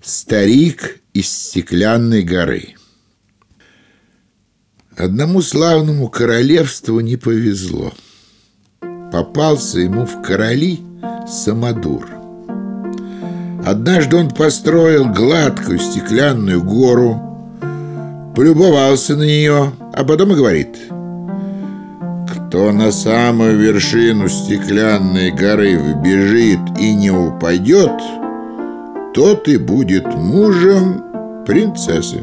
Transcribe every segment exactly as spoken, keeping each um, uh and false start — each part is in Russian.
Старик из Стеклянной горы. Одному славному королевству не повезло. Попался ему в короли самодур. Однажды он построил гладкую стеклянную гору, полюбовался на нее, а потом и говорит: кто на самую вершину Стеклянной горы вбежит и не упадет, тот и будет мужем принцессы.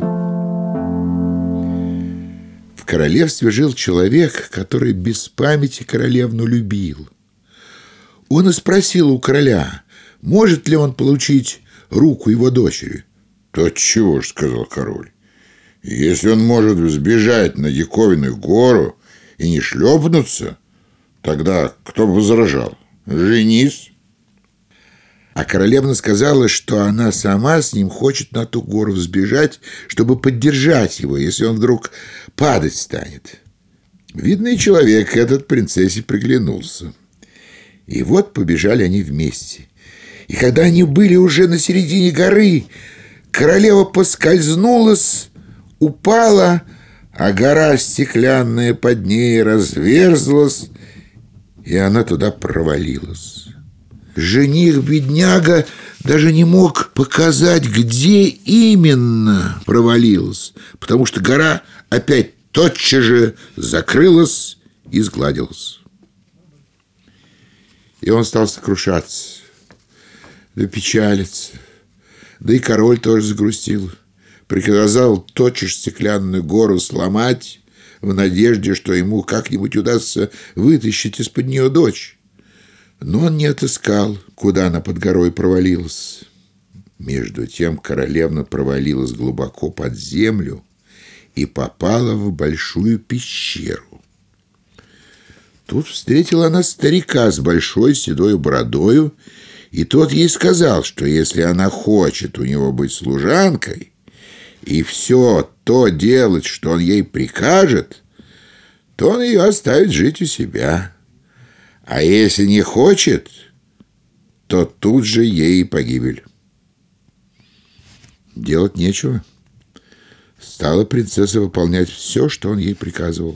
В королевстве жил человек, который без памяти королевну любил. Он и спросил у короля, может ли он получить руку его дочери. «То чего ж, — сказал король, — если он может взбежать на диковинную гору и не шлепнуться, тогда кто бы возражал? Женись!» А королевна сказала, что она сама с ним хочет на ту гору взбежать, чтобы поддержать его, если он вдруг падать станет. Видный человек этот принцессе приглянулся. И вот побежали они вместе. И когда они были уже на середине горы, королева поскользнулась, упала, а гора стеклянная под ней разверзлась, и она туда провалилась. Жених-бедняга даже не мог показать, где именно провалилась, потому что гора опять тотчас же закрылась и сгладилась. И он стал сокрушаться, да печалиться. Да и король тоже загрустил. Приказал тотчас стеклянную гору сломать в надежде, что ему как-нибудь удастся вытащить из-под нее дочь. Но он не отыскал, куда она под горой провалилась. Между тем королевна провалилась глубоко под землю и попала в большую пещеру. Тут встретила она старика с большой седой бородою, и тот ей сказал, что если она хочет у него быть служанкой и все то делать, что он ей прикажет, то он ее оставит жить у себя. А если не хочет, то тут же ей погибель. Делать нечего. Стала принцесса выполнять все, что он ей приказывал.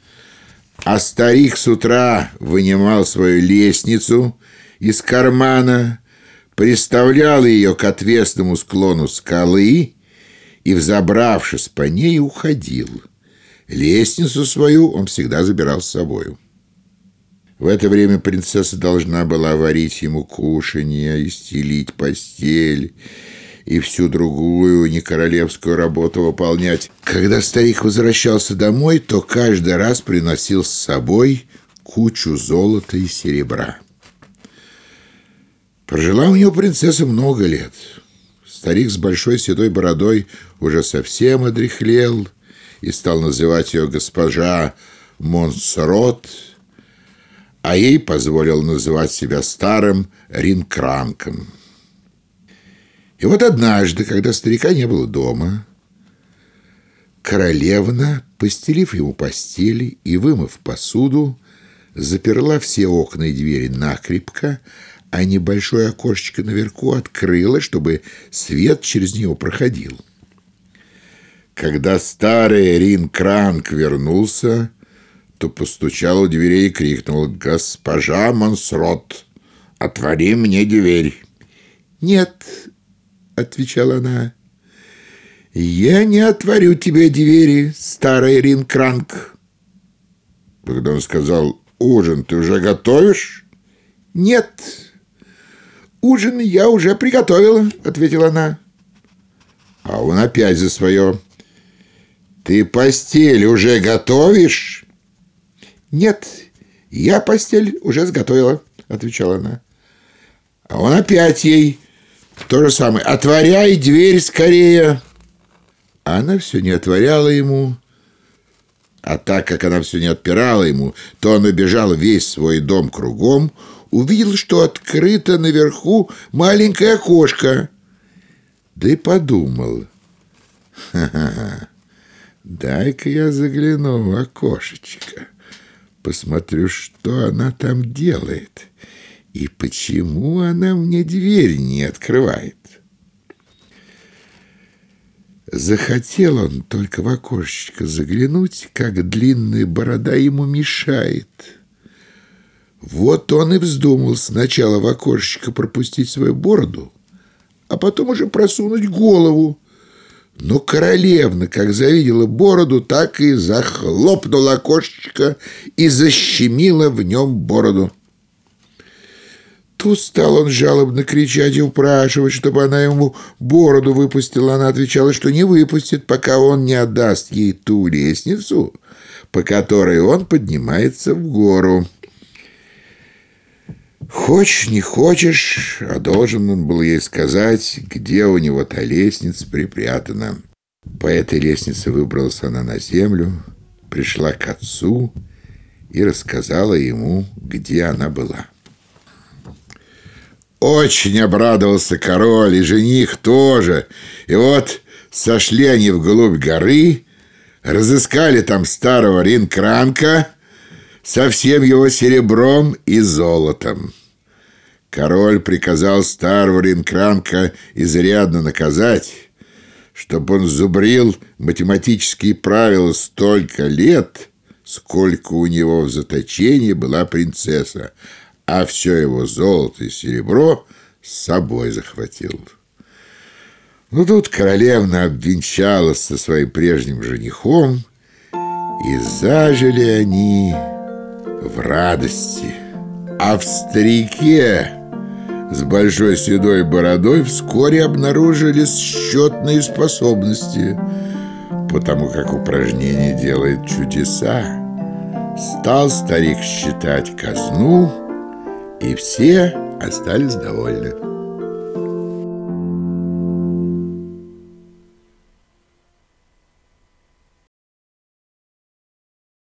А старик с утра вынимал свою лестницу из кармана, приставлял ее к отвесному склону скалы и, взобравшись по ней, уходил. Лестницу свою он всегда забирал с собою. В это время принцесса должна была варить ему кушанье и стелить постель, и всю другую некоролевскую работу выполнять. Когда старик возвращался домой, то каждый раз приносил с собой кучу золота и серебра. Прожила у него принцесса много лет. Старик с большой седой бородой уже совсем одряхлел и стал называть ее госпожа Монсорот, а ей позволил называть себя старым Ринкранком. И вот однажды, когда старика не было дома, королевна, постелив ему постели и вымыв посуду, заперла все окна и двери накрепко, а небольшое окошечко наверху открыла, чтобы свет через него проходил. Когда старый Ринкранк вернулся, то постучал у дверей и крикнул: «Госпожа Монсорот, отвори мне дверь!» «Нет», — отвечала она, — «я не отворю тебе двери, старый Ринкранк». Тогда он сказал: «Ужин ты уже готовишь?» «Нет, ужин я уже приготовила», — ответила она. А он опять за свое: «Ты постель уже готовишь?» «Нет, я постель уже сготовила», — отвечала она. А он опять ей то же самое: «Отворяй дверь скорее». А она все не отворяла ему. А так как она все не отпирала ему, то он обежал весь свой дом кругом, увидел, что открыто наверху маленькое окошко. Да и подумал: «Ха-ха-ха, дай-ка я загляну в окошечко, посмотрю, что она там делает и почему она мне дверь не открывает». Захотел он только в окошечко заглянуть, как длинная борода ему мешает. Вот он и вздумал сначала в окошечко пропустить свою бороду, а потом уже просунуть голову. Но королевна, как завидела бороду, так и захлопнула окошечко и защемила в нем бороду. Тут стал он жалобно кричать и упрашивать, чтобы она ему бороду выпустила. Она отвечала, что не выпустит, пока он не отдаст ей ту лестницу, по которой он поднимается в гору. Хочешь, не хочешь, а должен он был ей сказать, где у него та лестница припрятана. По этой лестнице выбралась она на землю, пришла к отцу и рассказала ему, где она была. Очень обрадовался король, и жених тоже. И вот сошли они вглубь горы, разыскали там старого Ринкранка со всем его серебром и золотом. Король приказал старого Ринкранка изрядно наказать, чтобы он зубрил математические правила столько лет, сколько у него в заточении была принцесса, а все его золото и серебро с собой захватил. Ну, тут королевна обвенчалась со своим прежним женихом, и зажили они в радости. А в старике с большой седой бородой вскоре обнаружились счетные способности, потому как упражнение делает чудеса. Стал старик считать казну, и все остались довольны.